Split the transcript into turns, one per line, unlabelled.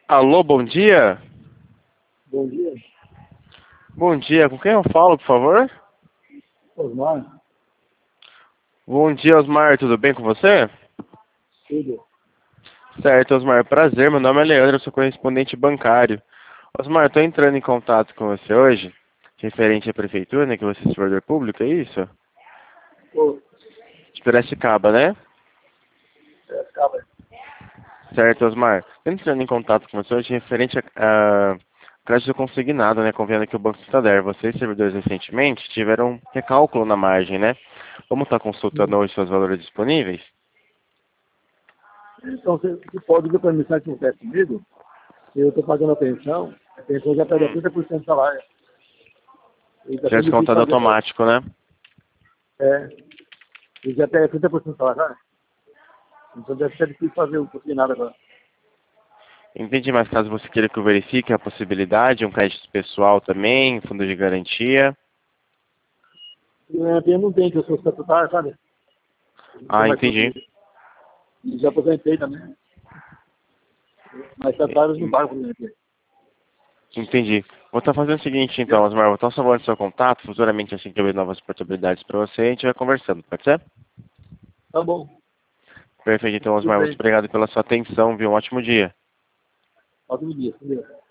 Alô, bom dia?
Bom dia,
Bom dia, com quem eu falo, por favor?
Osmar.
Bom dia, Osmar, tudo bem com você?
Tudo.
Certo, Osmar, prazer, meu nome é Leandro, eu sou correspondente bancário. Osmar, estou entrando em contato com você hoje, referente à prefeitura, né, que você é servidor público, é isso?
Pô,
De Piracicaba, né?
acaba.
Certo, Osmar. Tô entrando em contato com você hoje referente a crédito consignado, né, convendo que o Banco Santander, vocês, servidores, recentemente, tiveram um recálculo na margem, né? Vamos estar consultando hoje seus valores disponíveis?
Então, você pode ver para mim, sabe o que acontece comigo? Eu estou pagando a pensão já perde 30% do salário. E está
Já é
sendo difícil
descontado
fazer.
automático, né?
E já perde 30% do salário, sabe? Então deve ser difícil fazer o pouquinho nada agora.
Entendi, mas caso você queira que eu verifique a possibilidade, um crédito pessoal também, fundo de garantia.
Eu não tenho, que eu sou estatutário, sabe? Não sou
Ah,
mais
entendi.
funcionário. E já aposentei também. Mas estatutários não pagam por exemplo.
Entendi. Vou estar fazendo o seguinte, então, Osmar, vou estar salvando seu contato, futuramente, assim que eu ver novas possibilidades para você, a gente vai conversando, pode ser?
Tá bom.
Perfeito, então,
Tudo
Osmar, muito
bem.
obrigado pela sua atenção, viu? Um ótimo dia.
Ótimo dia.